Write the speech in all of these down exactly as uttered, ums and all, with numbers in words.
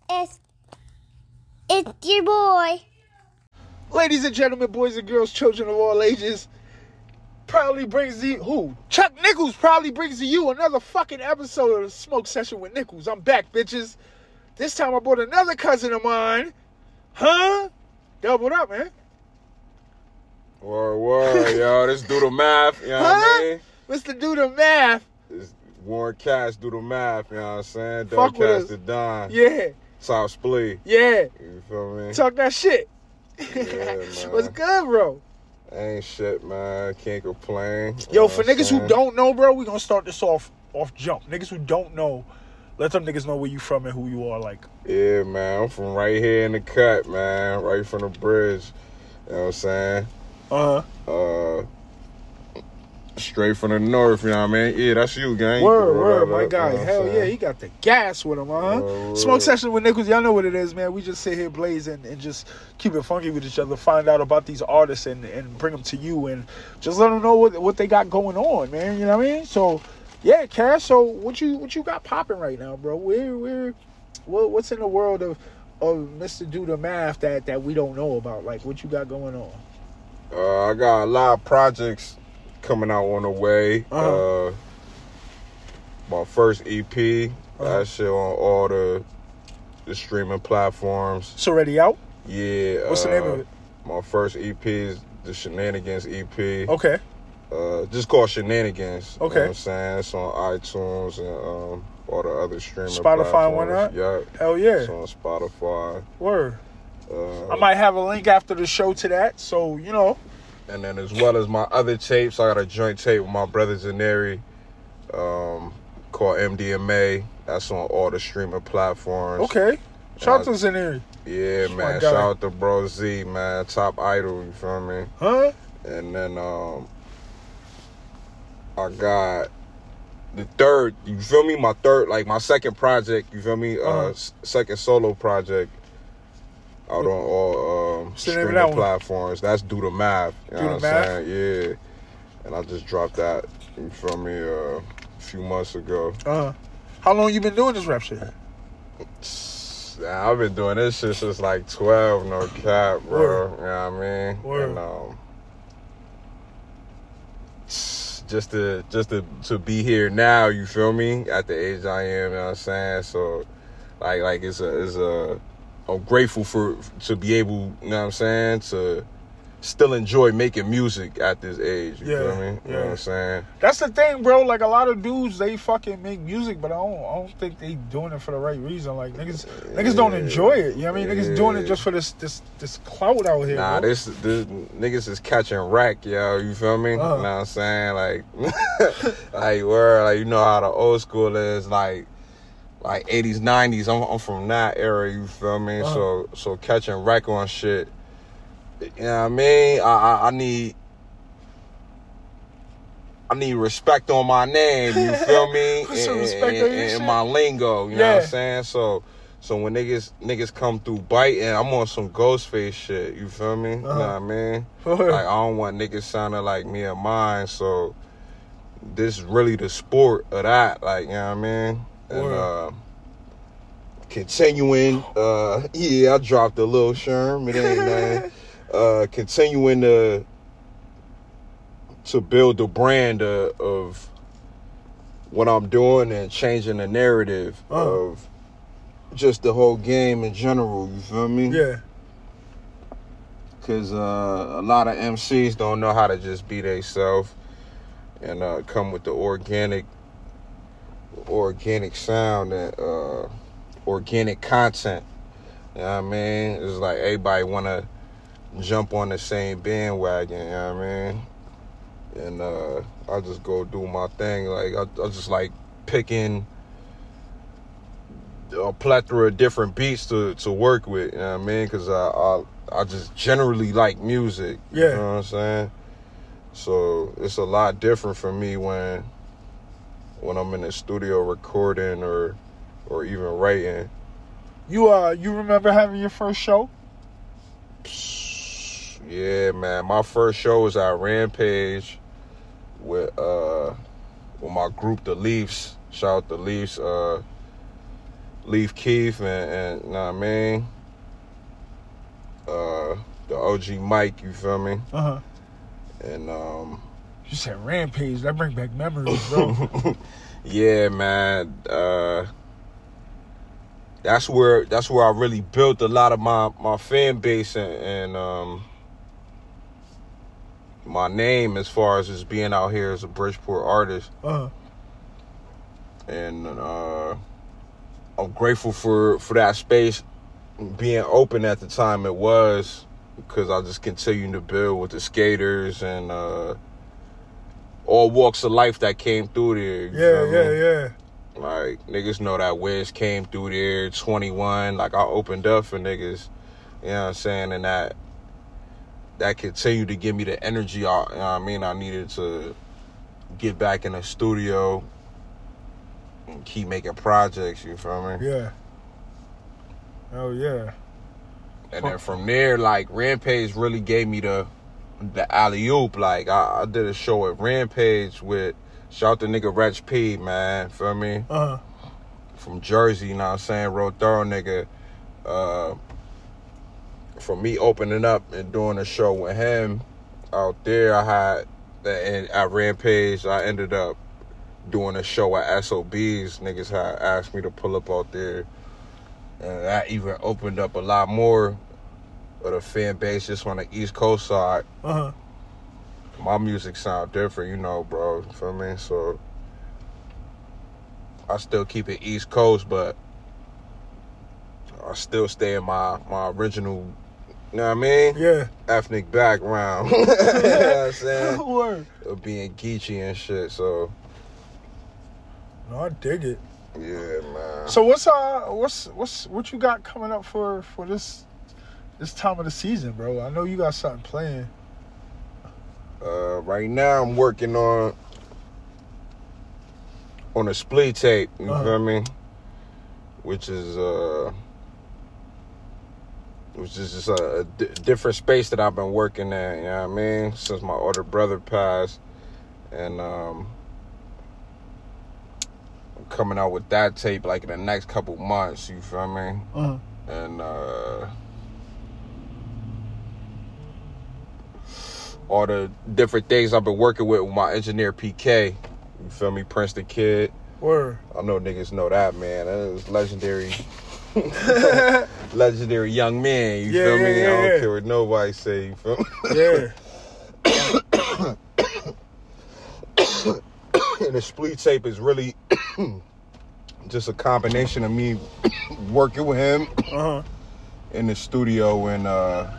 It's, it's your boy. Ladies and gentlemen, boys and girls, children of all ages, proudly brings you, who? Chuck Nichols proudly brings to you another fucking episode of the Smoke Session with Nichols. I'm back, bitches. This time I brought another cousin of mine. Huh? Doubled up, man. Word, word, yo. This do the math, you know huh? what I mean? Mister Do the Math. This Warren Cass do the math, you know what I'm saying? Fuck Doug with Cass us. the Don. Yeah. South Splee. Yeah. You feel me? Talk that shit. Yeah, man. What's good, bro? Ain't shit, man. Can't complain. Yo, You for know what I'm niggas who saying? don't know, bro, we gonna start this off off jump. Niggas who don't know, let them niggas know where you from and who you are. Like, Yeah, man. I'm from right here in the cut, man. Right from the bridge. You know what I'm saying? uh, Uh, straight from the north, you know what I mean? Yeah, that's you, gang. word, What word, up, my up, guy. you know what I'm Hell yeah, saying? he got the gas with him, huh? Word, Smoke word. Session with Nichols, y'all know what it is, man. We just sit here blazing and just keep it funky with each other, find out about these artists and, and bring them to you and just let them know what what they got going on, man. You know what I mean? So, yeah, Cass. So, what you what you got popping right now, bro? Where where what, what's in the world of of Mister Do the Math that that we don't know about? Like, what you got going on? Uh, I got a lot of projects coming out on the way. Uh-huh. Uh, my first E P, Uh-huh. that shit on all the the streaming platforms. It's already out. Yeah. What's the name of it? My first E P is the Shenanigans E P. Okay. Uh, just called Shenanigans. You know Okay. what I'm saying? It's on iTunes and um, all the other streaming Spotify platforms. and whatnot? Yeah. Hell yeah. It's on Spotify. Word. Uh, I might have a link after the show to that, so you know. And then as well as my other tapes, I got a joint tape with my brother Zaneri, um, called M D M A. That's on all the streaming platforms. Okay. Shout out to Uh, Zaneri. Yeah, My man. guy. Shout out to Bro Z, man. Top idol, you feel me? Huh? And then um, I got the third, you feel me? My third, like my second project, you feel me? Uh, Uh-huh. s- second solo project out on all um, What's the name of streaming that one? platforms. That's Do the Math. You Do know the what Math? I'm saying? Yeah. And I just dropped that, you feel me, uh, a few months ago. Uh-huh. How long you been doing this rap shit? Yeah, I've been doing this shit since like twelve, no cap, bro. Word. You know what I mean? Word. And um, just to just to to be here now, you feel me? At the age I am, you know what I'm saying? So, like like it's a it's a I'm grateful for to be able, you know what I'm saying, to still enjoy making music at this age. You Yeah, feel me? You yeah. know what I'm saying? That's the thing, bro. Like, a lot of dudes, they fucking make music, but I don't I don't think they doing it for the right reason. Like, niggas niggas don't enjoy it. You know what I mean? Niggas doing it just for this this this clout out here, Nah, bro. this, this niggas is catching rack, yo. You feel me? Uh-huh. You know what I'm saying? Like, like, where, like, you know how the old school is, like, like eighties, nineties. I'm, I'm from that era. You feel me? Uh-huh. So, so catching rack on shit. You know what I mean? I, I, I need. I need respect on my name, you feel me? Put some And- respect on and- your and shit. my lingo, you know what Yeah. I'm saying? So so when niggas niggas come through biting, I'm on some Ghostface shit, you feel me? You know Uh-huh. what I mean? Word. Like, I don't want niggas sounding like me and mine, so this is really the sport of that, like, you know what I mean? And Word. uh continuing, uh yeah, I dropped a little Sherm, it ain't nothing. Uh continuing to to build the brand uh, of what I'm doing and changing the narrative Uh-huh. of just the whole game in general, you feel me? Yeah. Because uh, a lot of M Cs don't know how to just be theyself and uh, come with the organic organic sound and uh, organic content. You know what I mean? It's like everybody want to jump on the same bandwagon, you know what I mean? And uh, I just go do my thing. Like, I, I just like picking a plethora of different beats to, to work with, you know what I mean? Because I, I I just generally like music, you Yeah. know what I'm saying? So it's a lot different for me when when I'm in the studio recording or or even writing. You uh you remember having your first show? Yeah, man. My first show was at Rampage with uh with my group, the Leafs. Shout out the Leafs. Uh, Leaf Keith and, and you know what I mean? Uh, the O G Mike, you feel me? Uh-huh. And, um... You said Rampage. That bring back memories, bro. Yeah, man. Uh... That's where that's where I really built a lot of my, my fan base and, and um, my name as far as just being out here as a Bridgeport artist. Uh-huh. And uh, I'm grateful for, for that space being open at the time it was, because I just continued to build with the skaters and uh, all walks of life that came through there. You Yeah, know yeah, what I mean? yeah. Like, niggas know that Wiz came through there, twenty-one. Like, I opened up for niggas, you know what I'm saying? And that that continued to give me the energy, I, you know what I mean? I needed to get back in the studio and keep making projects, you feel me? Yeah. Oh, yeah. And then from there, like, Rampage really gave me the the alley-oop. Like, I, I did a show at Rampage with... Shout out to nigga Reg P, man. Feel me? Uh-huh. From Jersey, you know what I'm saying? Real thorough nigga. Uh, from me opening up and doing a show with him out there, I had, and at Rampage, I ended up doing a show at S O B's. Niggas had asked me to pull up out there. And that even opened up a lot more of the fan base just on the East Coast side. Uh-huh. My music sound different, you know, bro. You feel me? So I still keep it East Coast, but I still stay in my, my original, you know what I mean? Yeah. Ethnic background. You know what I'm saying? Word. Of being Geechee and shit, so. No, I dig it. Yeah, man. So what's uh what's what's what you got coming up for for this this time of the season, bro? I know you got something playing. Uh, right now, I'm working on on a split tape. You Uh-huh. feel me? Which is uh, which is just a, a d- different space that I've been working at. You know what I mean? Since my older brother passed, and um, I'm coming out with that tape like in the next couple months. You feel me? Uh-huh. And uh. all the different things I've been working with with my engineer P K. You feel me? Prince the Kid. Word. I know niggas know that, man. That is legendary. Legendary young man. You Yeah, feel yeah, me? yeah, I don't yeah. care what nobody say. You feel me? Yeah. And the split tape is really just a combination of me working with him Uh-huh. in the studio and uh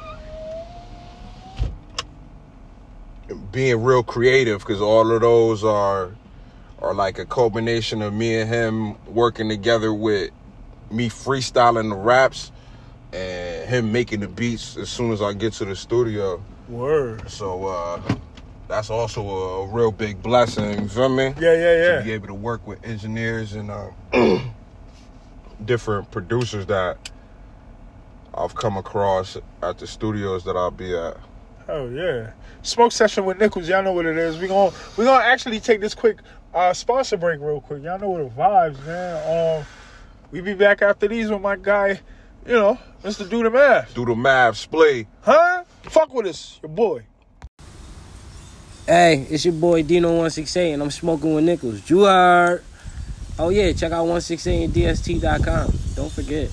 being real creative, because all of those are are like a culmination of me and him working together with me freestyling the raps and him making the beats as soon as I get to the studio. Word. So uh, that's also a, a real big blessing, you feel me? Yeah, yeah, yeah. To be able to work with engineers and uh, different producers that I've come across at the studios that I'll be at. Oh yeah. Smoke session with Nichols. Y'all know what it is. We gonna we gonna actually take this quick uh, sponsor break real quick. Y'all know what the vibes, man. Um, we be back after these with my guy, you know, Mister Do the Math. Do the math, split. Huh? Fuck with us, your boy. Hey, it's your boy Dino one sixty-eight, and I'm smoking with Nichols. You heard? Oh yeah, check out one sixty-eight D S T dot com. Don't forget.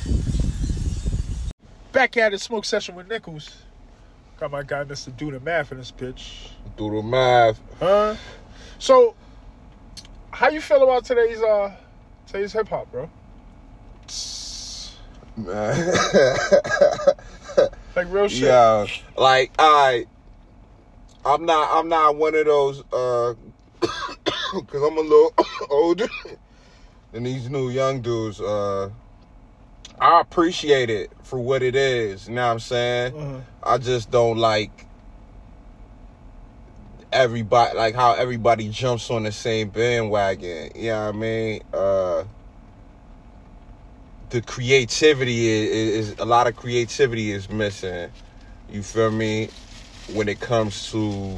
Back at it, smoke session with Nichols. Got my guy Mister Do the Math in this bitch. Do the math. Huh? So, how you feel about today's uh today's hip hop, bro? Man. Like real shit. Yeah, like I, I'm not, I'm not one of those, uh, cause I'm a little older than these new young dudes. Uh, I appreciate it for what it is. You know what I'm saying? Uh-huh. I just don't like everybody, like how everybody jumps on the same bandwagon. You know what I mean? Uh, the creativity is, is a lot of creativity is missing. You feel me? When it comes to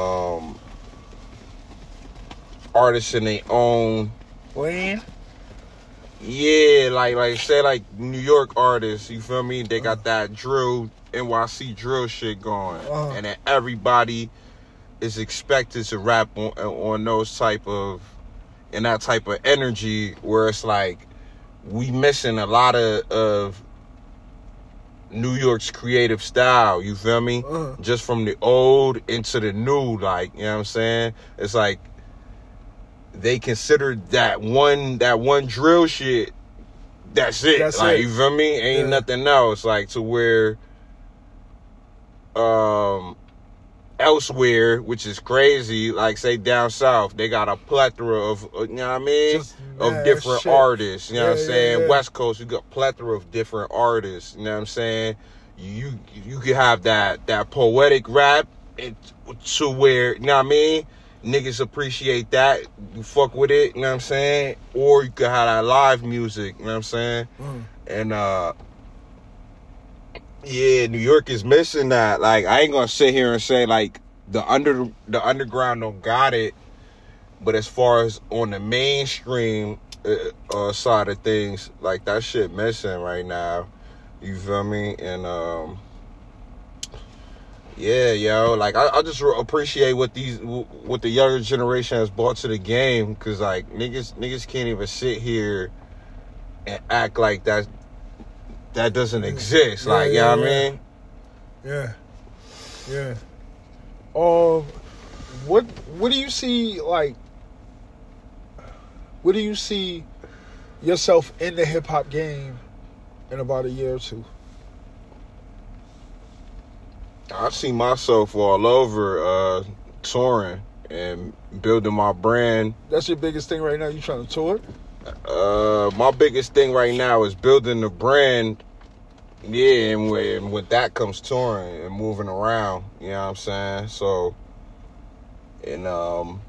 um, artists in their own Lane. Yeah, like like say like New York artists, you feel me? They got that drill, N Y C drill shit going, Uh-huh. and then everybody is expected to rap on on those type of and that type of energy where it's like we missing a lot of of New York's creative style. You feel me? Uh-huh. Just from the old into the new, like you know what I'm saying? It's like. They consider that one that one drill shit. That's it. That's like it. you feel me? Ain't Yeah. nothing else. Like to where, um, elsewhere, which is crazy. Like say down south, they got a plethora of uh, you know what I mean, Just of mad different shit. artists. You know Yeah, what I'm yeah, saying? yeah. West Coast, you got plethora of different artists. You know what I'm saying? You you could have that that poetic rap it, to where you know what I mean. Niggas appreciate that. You fuck with it, you know what I'm saying? Or you could have that live music, you know what I'm saying? Mm. And, uh, yeah, New York is missing that. Like, I ain't gonna sit here and say, like, the under the underground don't got it. But as far as on the mainstream uh, uh, side of things, like, that shit missing right now. You feel me? And, um... yeah, yo, like I, I just appreciate what these, what the younger generation has brought to the game, cause like niggas, niggas can't even sit here and act like that, that doesn't exist. Yeah, like, yeah, you know what yeah. I mean? Yeah, yeah. Um, what what do you see like? What do you see yourself in the hip hop game in about a year or two? I see myself all over uh, touring and building my brand. That's your biggest thing right now. You trying to tour? Uh, my biggest thing right now is building the brand. Yeah, and with, and with that comes touring and moving around. You know what I'm saying? So, and um,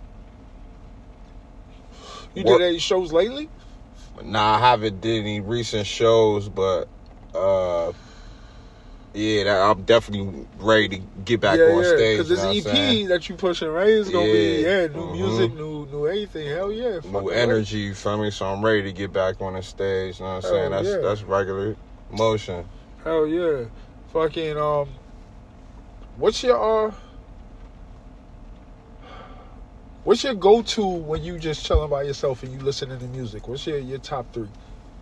You What- did any shows lately? nah, I haven't did any recent shows, but uh, yeah, that, I'm definitely ready to get back yeah, on yeah. stage. Because this you know E what I'm saying? P that you pushing, right? It's gonna be Yeah. yeah, new Mhm. music, new new everything. Hell yeah, New fucking energy, you feel me? So I'm ready to get back on the stage. You know what I'm Hell saying? That's yeah. that's regular motion. right. Hell yeah, fucking um. What's your uh? What's your go-to when you just chilling by yourself and you listening to music? What's your your top three?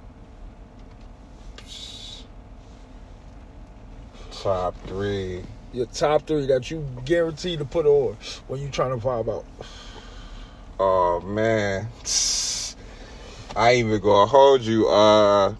Top three. Your top three that you guaranteed to put on when you trying to vibe out. Oh man, I ain't even gonna hold you. Uh,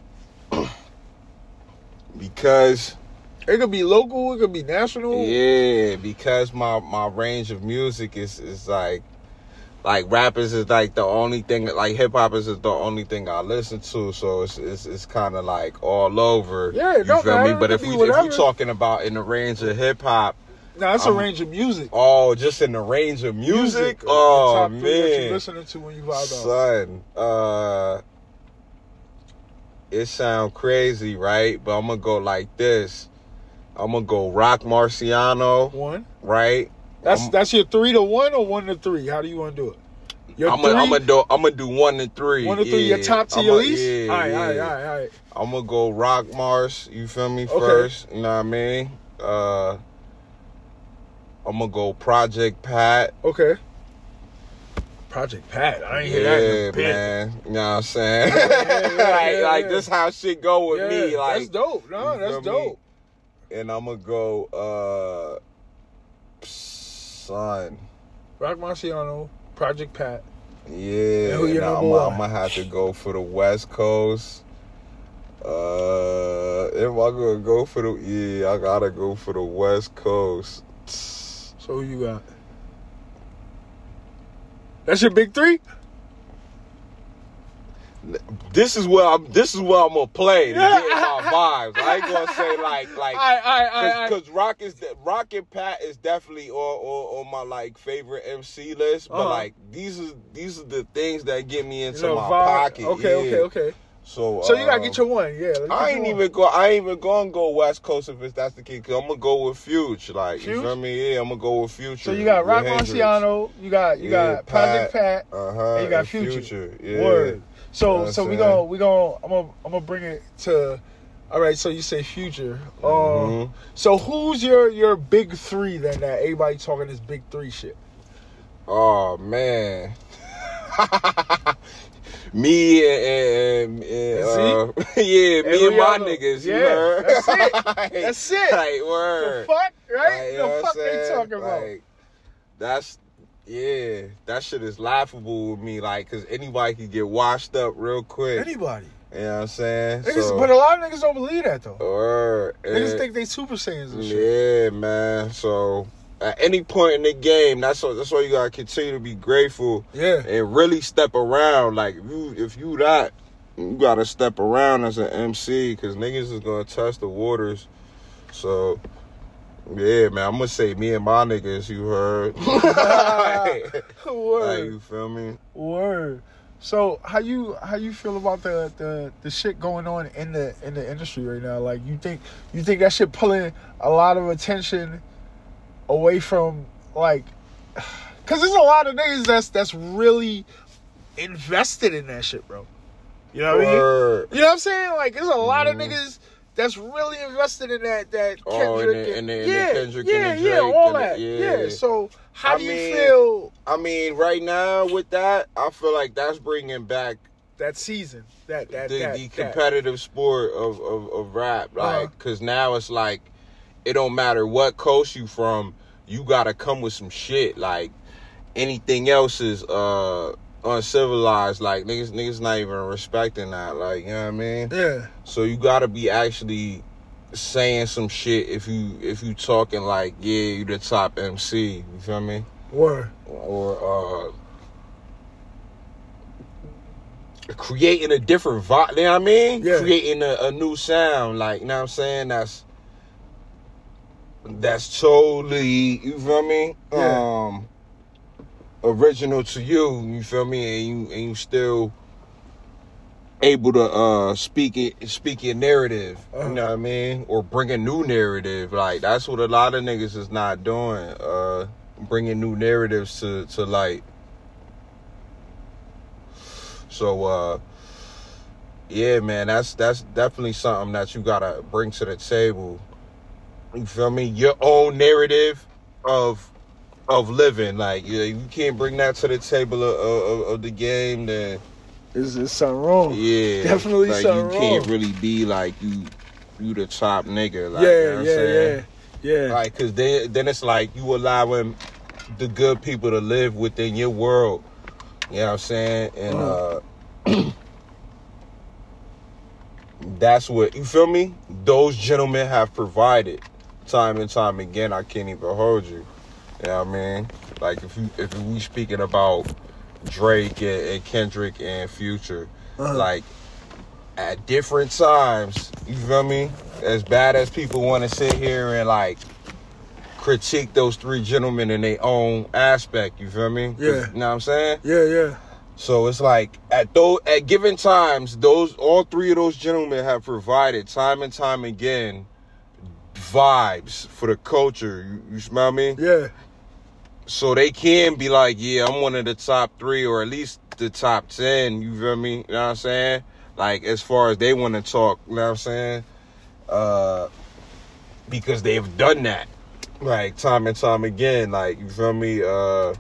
because It could be local, it could be national. yeah, because my my range of music is is like. Like rappers is like the only thing, like hip hoppers is the only thing I listen to, so it's it's, it's kind of like all over. Yeah, it you don't feel matter. me? But It if could we be if we whatever. talking about in the range of hip hop, Nah, it's a I'm- range of music. oh, just in the range of music, The oh top three that you man, listening to when you vibe out. son, uh, it sound crazy, right? But I'm gonna go like this. I'm gonna go Rock Marciano, One. right? That's I'm- that's your three to one or one to three. How do you want to do it? Your I'm gonna three, I'm gonna do I'm gonna do one and three. one to three. yeah. Your top to I'ma- your least. Yeah, all right, yeah. all right, all right, all right. I'm gonna go Rock Mars. You feel me? Okay. First, you know what I mean? Uh, I'm gonna go Project Pat. Okay. Project Pat. I ain't Yeah, hear that in a bit. man. You know what I'm saying? Yeah, yeah, like, yeah, like yeah. this how shit go with Yeah, me. Like that's dope. No, you that's feel me? dope. And I'm gonna go, uh, son. Rock Marciano, Project Pat. Yeah, And who your nah, number I'm, one? I'm gonna have to go for the West Coast. Uh, if I gonna go for the yeah, I gotta go for the West Coast. So who you got? That's your big three? This is where I'm. This is where I'm gonna play to get my vibes. I ain't gonna say like like All right, all right, all right. because Rock is Rock and Pat is definitely on, on, on my like favorite M C list. But Uh-huh. like these are these are the things that get me into You know, my vibe. pocket. Okay, yeah. okay, okay. So So you gotta um, get your one, yeah. let's get I your ain't one. even go. I ain't even gonna go West Coast if it's that's the case. Cause I'm gonna go with Future. Like you Fuge? feel me? Yeah, I'm gonna go with Future. So you got Rock with Hendrix. Marciano, you got you Yeah, got Project Pat. Uh huh. and you got Future. Yeah. Word. So, You know so what we I'm gonna saying? we gonna I'm gonna I'm gonna bring it to. All right, so you say Future. Uh, Mhm. So who's your your big three then? That everybody talking this big three shit. Oh man. Me and, and, and uh, yeah, me and my Every other- niggas, you yeah, heard? that's it. Like, That's it. Like, word. The fuck, right? Like, you know the what fuck I'm they saying? talking about? Like, that's, yeah, that shit is laughable with me, like, because anybody can get washed up real quick. Anybody. You know what I'm saying? Niggas, So, but a lot of niggas don't believe that though. word. Niggas And- think they Super Saiyans and shit. yeah, man. So, at any point in the game, that's what, that's why you gotta continue to be grateful Yeah. and really step around. Like if you if you that, you gotta step around as an M C because niggas is gonna test the waters. So yeah, man, I'm gonna say me and my niggas. You heard? like, Word. like, you feel me? Word. So how you how you feel about the, the, the shit going on in the in the industry right now? Like you think you think that shit pulling a lot of attention away from like, cause there's a lot of niggas that's that's really invested in that shit, bro. You know what I mean? Word. You know what I'm saying? Like there's a lot of Mhm. niggas that's really invested in that that Oh, Kendrick and the- and the- and the yeah, Kendrick yeah, and the yeah, Drake all and the- that. yeah. Yeah. So how I do you mean, feel I mean, right now with that, I feel like that's bringing back that season? That that the, that, the that. competitive sport of, of, of rap, like, Uh-huh. cause now it's like, it don't matter what coast you from, you gotta come with some shit. Like, anything else is uh uncivilized. Like, niggas, niggas not even respecting that. Like, you know what I mean? Yeah. So you gotta be actually saying some shit if you if you talking like, yeah, you the top M C. You feel me? Word. Or uh creating a different vibe, you know what I mean? Yeah. Creating a, a new sound, like, you know what I'm saying? That's that's totally, you feel me? Yeah. Um original to you, you feel me? And you and you still able to uh speak it speak your narrative, Uh-huh. you know what I mean? Or bring a new narrative. Like, that's what a lot of niggas is not doing. Uh bringing new narratives to to light. So uh yeah, man, that's that's definitely something that you gotta bring to the table. You feel me? Your own narrative of of living. Like, yeah, you can't bring that to the table of, of, of the game, then Is is something wrong? yeah, Definitely like, something you can't wrong. really be like you you the top nigga. Like, Yeah, you know what I'm yeah, saying? yeah, yeah. Like, cause then then it's like you allowing the good people to live within your world. You know what I'm saying? And uh that's what, you feel me? Those gentlemen have provided time and time again. I can't even hold you. You know what I mean? Like, if you if we speaking about Drake and, and Kendrick and Future, Uh-huh. like, at different times, you feel me? As bad as people want to sit here and like critique those three gentlemen in their own aspect, you feel me? 'Cause, Yeah. you know what I'm saying? Yeah, yeah. So it's like at those at given times, those all three of those gentlemen have provided time and time again vibes for the culture. You, you smell me? Yeah. So they can be like, yeah, I'm one of the top three or at least the top ten. You feel me? You know what I'm saying? Like, as far as they want to talk, you know what I'm saying? Uh, because they've done that, like, time and time again. Like, you feel me? Uh,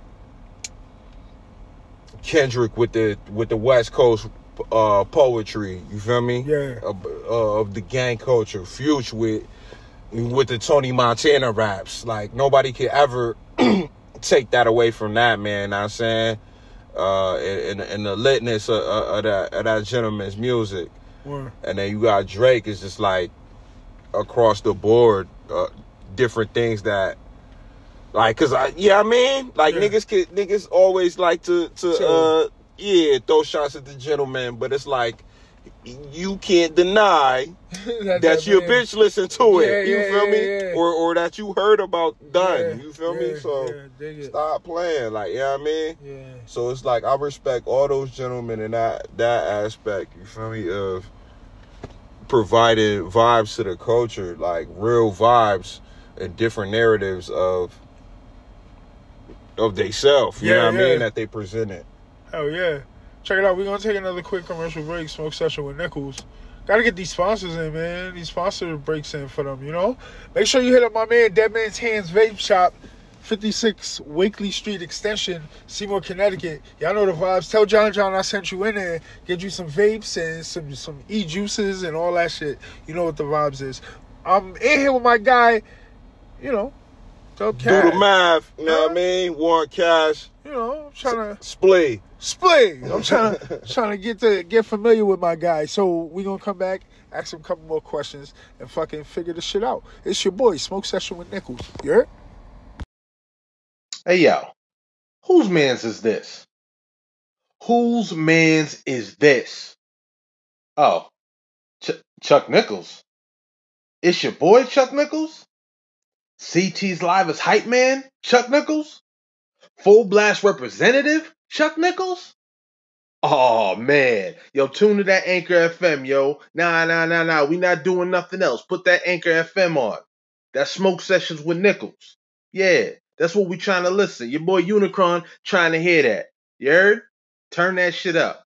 Kendrick with the with the West Coast uh, poetry, you feel me? Yeah. Of, uh, of the gang culture. Future with with the Tony Montana raps. Like, nobody could ever take that away from that, man. You know what I'm saying? Uh, and, and the litness of, of, that, of that gentleman's music. Word. And then you got Drake, is just like across the board, uh, different things that, like, cause I, yeah, I mean, like, Yeah. niggas can, niggas always like to, to, So- uh, yeah, throw shots at the gentleman, but it's like, you can't deny that your man- bitch listened to it. Yeah, You yeah, feel yeah, me? yeah. Or, or that you heard about done. Yeah, You feel me? yeah, So yeah, dig it. stop playing. Like, you know what I mean? Yeah. So it's like, I respect all those gentlemen in that that aspect, you feel me, of providing vibes to the culture, like real vibes and different narratives of of they self, you Yeah, know what I yeah. mean, that they presented. Hell yeah. Check it out. We're going to take another quick commercial break. Smoke Session with Nichols. Got to get these sponsors in, man. These sponsor breaks in for them, you know? Make sure you hit up my man, Dead Man's Hands Vape Shop, fifty-six Wakely Street Extension, Seymour, Connecticut. Y'all know the vibes. Tell John John I sent you in there. Get you some vapes and some, some e-juices and all that shit. You know what the vibes is. I'm in here with my guy, you know, Dub Cash. Do the math, you know what I mean? Warren Cash. You know, I'm trying to... Splee. Split. I'm trying to trying to get to get familiar with my guy. So we gonna come back, ask him a couple more questions, and fucking figure the shit out. It's your boy, Smoke Session with Nichols. You heard? Hey yo, whose man's is this? Whose man's is this? Oh, Ch- Chuck Nichols. It's your boy Chuck Nichols. C T's Live is hype man Chuck Nichols. Full Blast representative Chuck Nichols? Oh, man. Yo, tune to that Anchor F M, yo. Nah, nah, nah, nah. We not doing nothing else. Put that Anchor F M on. That's Smoke Sessions with Nichols. Yeah, that's what we trying to listen. Your boy Unicron trying to hear that. You heard? Turn that shit up.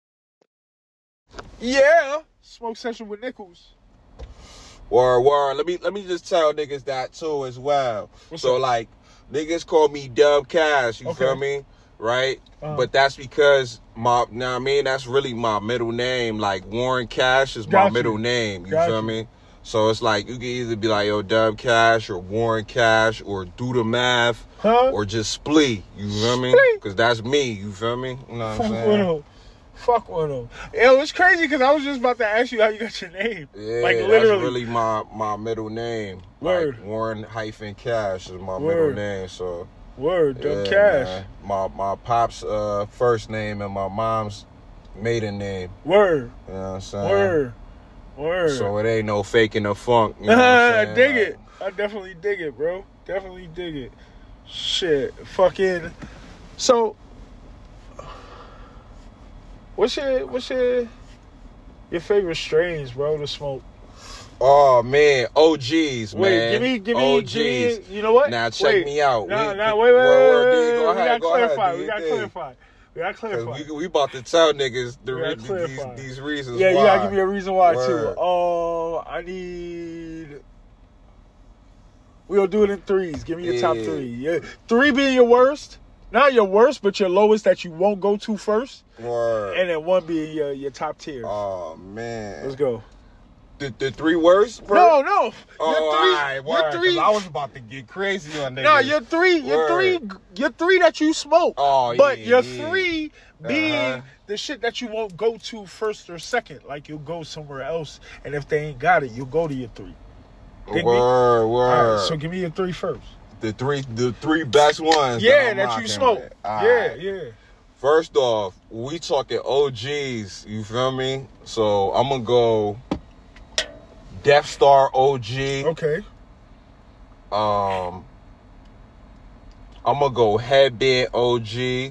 Yeah. Smoke Session with Nichols. Word, word. Let me, let me just tell niggas that, too, as well. What's so, up? like, niggas call me Dub Cash, you Okay. feel me? Right? Uh-huh. But that's because my, you know what I mean? That's really my middle name. Like, Warren Cash is Got my you. middle name. You Got feel you. me? So it's like, you can either be like, yo, Dub Cash, or Warren Cash, or Do the Math, Huh? or just Splee. You feel me? Splee. Because that's me. You feel me? You know what Fuck I'm with saying? him. Fuck with him. Yo, it's crazy because I was just about to ask you how you got your name. Yeah, like that's literally. really my, my middle name. Word. Like, Warren hyphen Cash is my middle Word. name. So Word, Dub yeah, Cash. man. My my pop's uh, first name and my mom's maiden name. Word. You know what I'm saying? Word. Word. So it ain't no faking the funk. You know what I'm I saying? dig Like, it. I definitely dig it, bro. Definitely dig it. Shit. Fucking. So, what's your what's your your favorite strains, bro, to smoke? Oh man, O Gs, man. Wait, give me, give me, O give me. G's. You know what? Now check wait. me out. No, We- no, wait, wait, wait, Word, wait, word, wait, D, go We ahead, gotta go ahead, clarify. do We your gotta thing. clarify. We gotta 'Cause clarify. we, we about to tell niggas the We re- gotta these clarify. these reasons Yeah, you why. gotta give me a reason why Word. too. Oh, I need. We'll do it in threes. Give me your top Yeah. three. Yeah, three being your worst. Not your worst, but your lowest that you won't go to first, Word. and then one being your, your top tier. Oh man. Let's go. The, the three worst? bro? No, no. Oh, your three. alright, your word, 'cause three. I was about to get crazy on niggas. No, your three. Your Word. three. Your three that you smoke. Oh, But yeah, your yeah. three being Uh-huh. the shit that you won't go to first or second. Like you'll go somewhere else, and if they ain't got it, you'll go to your three. Dig me? Word, All word. right, so give me your three first. the three, the three best ones. Yeah, I'm that, you rocking smoke. with. Yeah, Alright. yeah. First off, we talking O Gs. You feel me? So I'm gonna go Death Star O G. Okay. Um, I'm gonna go Headband O G.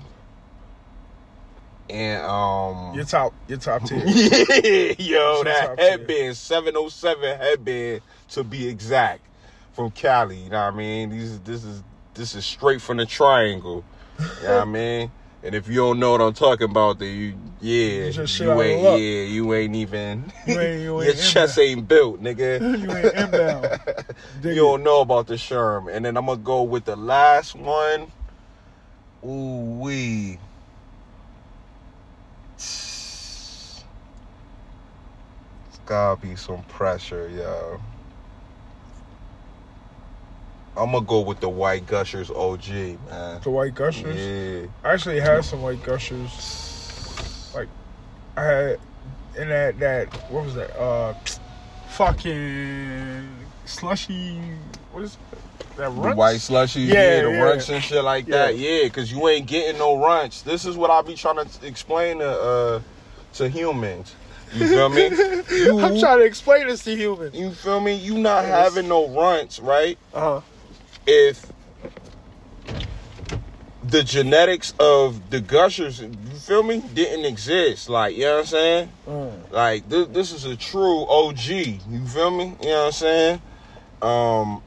And um, Your top, your top tier. yeah, yo, What's your that top tier? headband, seven oh seven headband to be exact, from Cali. You know what I mean? These, this is this is straight from the triangle. You know what I mean? And if you don't know what I'm talking about, then you, yeah, You just shit you out of ain't, luck. yeah, you ain't even, You ain't- you your ain't chest ain't built, nigga. You ain't inbound. Dig You don't know about the Sherm. And then I'm gonna go with the last one. Ooh wee. It's gotta be some pressure, yo. I'm gonna go with the White Gushers O G, man. The White Gushers. Yeah. I actually had some White Gushers. Like I had in that that what was that? Uh, fucking slushy. What is it? That The runch? white slushy, Yeah, yeah, the yeah. runch and shit like Yeah. that, yeah, because you ain't getting no runch. This is what I be trying to explain to uh to humans. You feel me? You, I'm trying to explain this to humans. you feel me? You not having no runch, right? Uh huh. If the genetics of the gushers, you feel me, didn't exist, like, you know what I'm saying? Mm. Like, this, this is a true O G, you feel me? You know what I'm saying? Um,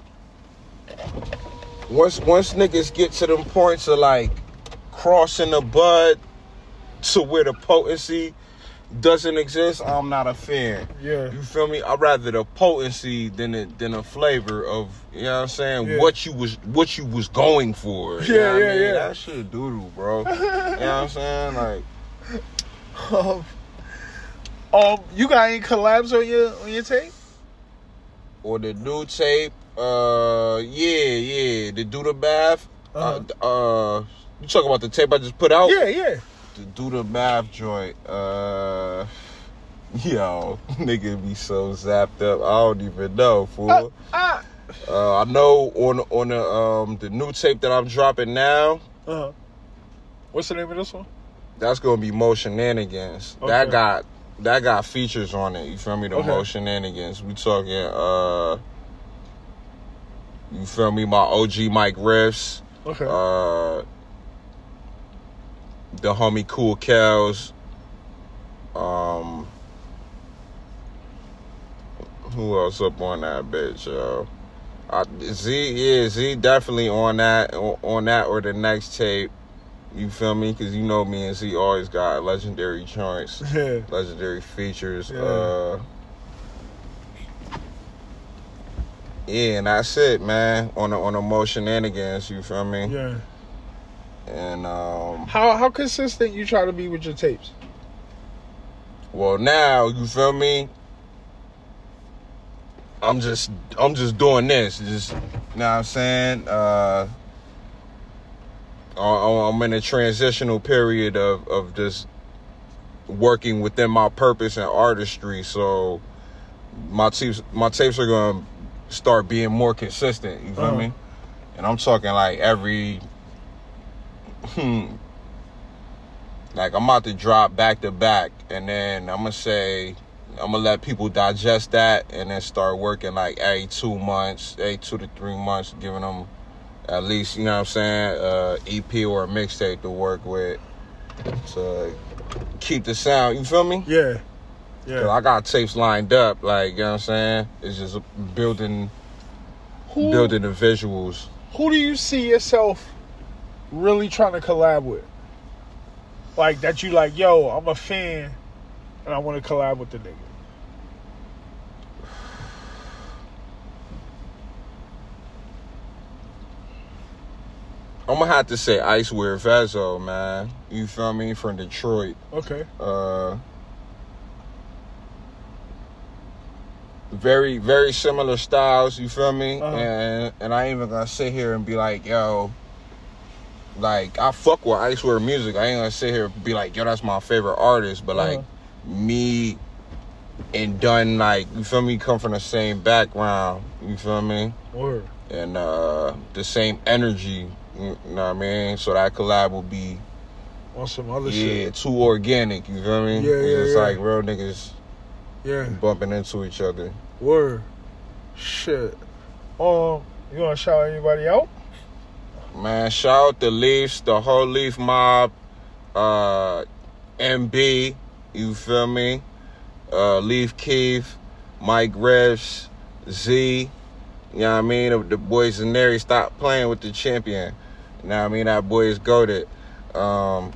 once once niggas get to them points of, like, crossing the bud, to where the potency doesn't exist, I'm not a fan. Yeah. You feel me? I'd rather the potency than the, than the flavor of, you know what I'm saying, Yeah. what you was what you was going for. You Yeah, know what yeah, I mean? yeah. That shit doodle, bro. You know what I'm saying? Like, Um, um, you got any collabs on your on your tape? or the new tape, uh, yeah, yeah, the Do the Bath. Uh-huh. Uh, uh, you talking about the tape I just put out? Yeah, yeah. The Do the Bath joint. Uh, yo, nigga be so zapped up. I don't even know, fool. Uh, uh, Uh, I know on on the um the new tape that I'm dropping now, uh-huh. What's the name of this one? that's gonna be Motion Shenanigans. Okay. That got that got features on it. You feel me? The Okay. Motion Shenanigans. We talking uh, you feel me? My O G Mike Riffs. Okay. Uh, the homie Cool Kels. Um, who else up on that bitch, yo? I, Z, yeah, Z definitely on that, on, on that or the next tape. You feel me? Because you know me and Z always got legendary joints, yeah. legendary features. Yeah. Uh, yeah, and that's it, man. On the on the Motion Shenanigans, you feel me? Yeah. And um, How how consistent you try to be with your tapes? well, now you feel me. I'm just I'm just doing this, just you know what I'm saying. Uh, I- I'm in a transitional period of of just working within my purpose and artistry. So my tapes my tapes are gonna start being more consistent. You feel Uh-huh. me? And I'm talking like every. Hmm. Like I'm about to drop back to back, and then I'm gonna say I'm gonna let people digest that, and then start working like every two months, every two to three months, giving them at least, you know what I'm saying, uh, E P or a mixtape to work with to keep the sound. You feel me? Yeah. 'Cause Yeah. I got tapes lined up, like, you know what I'm saying. It's just building, Who building the visuals. who do you see yourself really trying to collab with? Like that you like, yo, I'm a fan and I want to collab with the nigga. I'm gonna have to say Icewear Vezo, man. You feel me? From Detroit. Okay. Uh, very, very similar styles, you feel me? Uh-huh. And and I ain't even gonna sit here and be like, yo, like, I fuck with Icewear music. I ain't gonna sit here and be like, yo, that's my favorite artist. But, like, Uh-huh. me and Dunn, like, you feel me, come from the same background, you feel me? Word. And uh, the same energy, you know what I mean? So that collab will be, On some other yeah, shit. too organic, you feel me? Yeah, it's yeah, just yeah. like real niggas Yeah. bumping into each other. Word. Shit. Um, you wanna shout anybody out? Man, shout out the Leafs, the whole Leaf mob, uh, M B, you feel me? Uh, Leaf Keith, Mike Revs, Z, you know what I mean? The, the boys in there, he stopped playing with the champion. You know what I mean? That boy is goated. Um,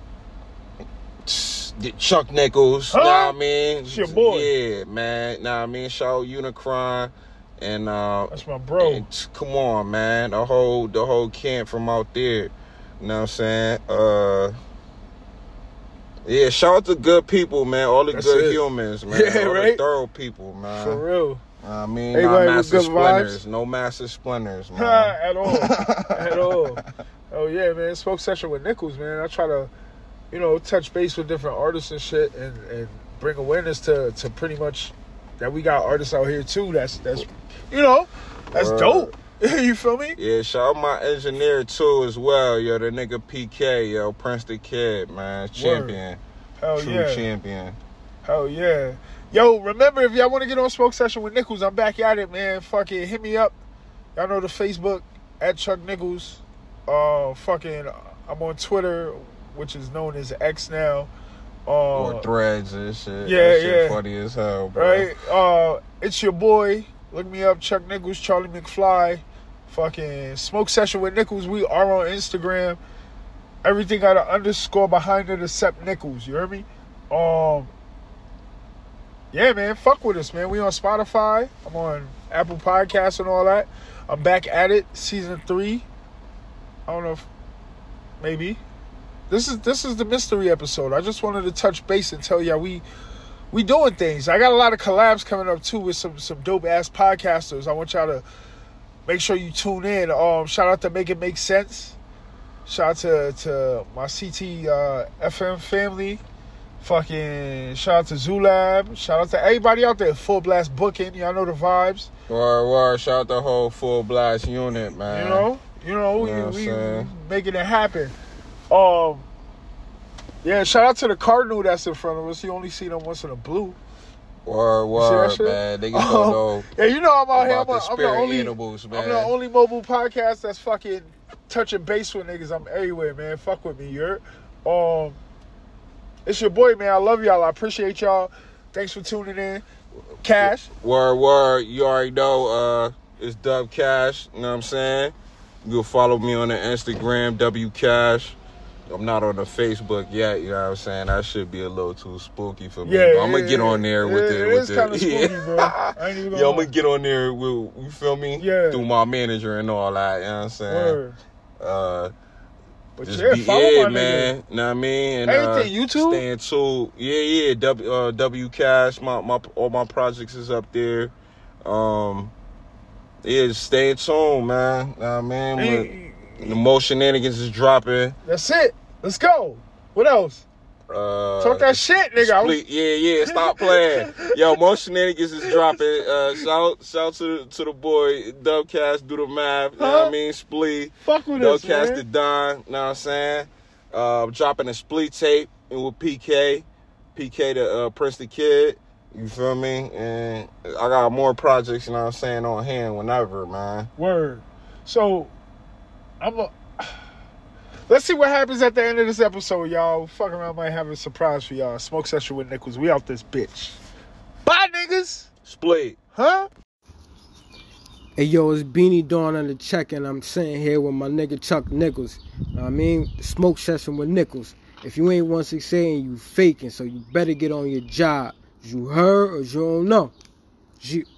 Chuck Nichols, Huh? you know what I mean? It's your boy. Yeah, man, you know what I mean? Shout out Unicron. And uh, That's my bro. and come on, man, the whole the whole camp from out there. You know what I'm saying? Uh, yeah, shout out to good people, man. All the That's good it. humans, man. Yeah, All right? the thorough people, man. For real. I mean, Everybody not with massive good splinters. vibes? No massive splinters, man. At all. At all. Oh yeah, man. Smoke session with Nichols, man. I try to, you know, touch base with different artists and shit, and, and bring awareness to, to pretty much that we got artists out here too. That's that's, you know, that's Word. dope. You feel me? Yeah, shout out my engineer too as well, yo. The nigga P K, yo, Prince the Kid, man, champion, Hell true yeah. champion. Hell yeah. Yo, remember, if y'all want to get on Smoke Session with Nichols, I'm back at it, man. Fucking hit me up. Y'all know the Facebook, at Chuck Nichols. Uh, fucking, I'm on Twitter, which is known as X now. Uh, Or threads and shit. yeah, that shit yeah. funny as hell, bro. right? Uh, it's your boy. Look me up, Chuck Nichols, Charlie McFly. Fucking Smoke Session with Nichols. We are on Instagram. Everything got an underscore behind it except Nichols. You heard me? Um, yeah, man. Fuck with us, man. We on Spotify. I'm on Apple Podcasts and all that. I'm back at it, season three. I don't know if maybe this is this is the mystery episode. I just wanted to touch base and tell y'all we we doing things. I got a lot of collabs coming up too with some some dope ass podcasters. I want y'all to make sure you tune in. Um, shout out to Make It Make Sense. Shout out to to my C T uh, F M family. Fucking shout out to Zulab. Shout out to everybody out there. Full Blast Booking. Y'all know the vibes. Word, word. Shout out the whole Full Blast unit, man. You know, you know, You know what we, I'm we making it happen. Um, yeah. Shout out to the Cardinal that's in front of us. You only see them once in a blue. Word, You see that word, shit? man. Niggas don't Um, know Yeah, you know I'm out here. I'm, about a, the I'm the spirit only. animals, man. I'm the only mobile podcast that's fucking touching base with niggas. I'm everywhere, man. Fuck with me, you heard? Um, it's your boy, man. I love y'all. I appreciate y'all. Thanks for tuning in. Cash. Word, word. You already know uh, it's Dub Cash. You know what I'm saying? You can follow me on the Instagram, W Cash. I'm not on the Facebook yet, you know what I'm saying? That should be a little too spooky for me. Yeah, but I'm yeah, gonna get yeah. on there with It- the it with is the kinda spooky, bro. I ain't even gonna Yo, I'm lie. gonna get on there with, you feel me? Yeah. Through my manager and all that, you know what I'm saying? Word. Uh But just yeah, be follow yeah, my man. nigga. You know what I mean? And, Everything, uh, YouTube? Staying tuned. Yeah, yeah. W uh, W Cash. My my all my projects is up there. Um, yeah, just stay tuned, man. You know what I mean? Hey, When the more shenanigans is dropping. That's it. Let's go. What else? Uh, Talk that shit, nigga. I'm- Split, yeah, yeah. Stop playing. Yo, more shenanigans is dropping. Uh, shout, shout to the, to the boy Dubcast. Do the math. You know what Huh? I mean? Split. Fuck with us, Dubcast man. the Don. Know what I'm saying? Uh, dropping a split tape and with P K. P K the uh, Prince the Kid. You feel me? And I got more projects. You know what I'm saying? On hand whenever, man. Word. So, I'm a. Let's see what happens at the end of this episode, y'all. Fuck around, might have a surprise for y'all. Smoke session with Nichols. We out this bitch. Bye, niggas. Split. Huh? Hey, yo, it's Beanie Dawn on the check, and I'm sitting here with my nigga Chuck Nichols. Know what I mean? Smoke session with Nichols. If you ain't one sixty-eight, you faking, so you better get on your job. You heard or you don't know? You...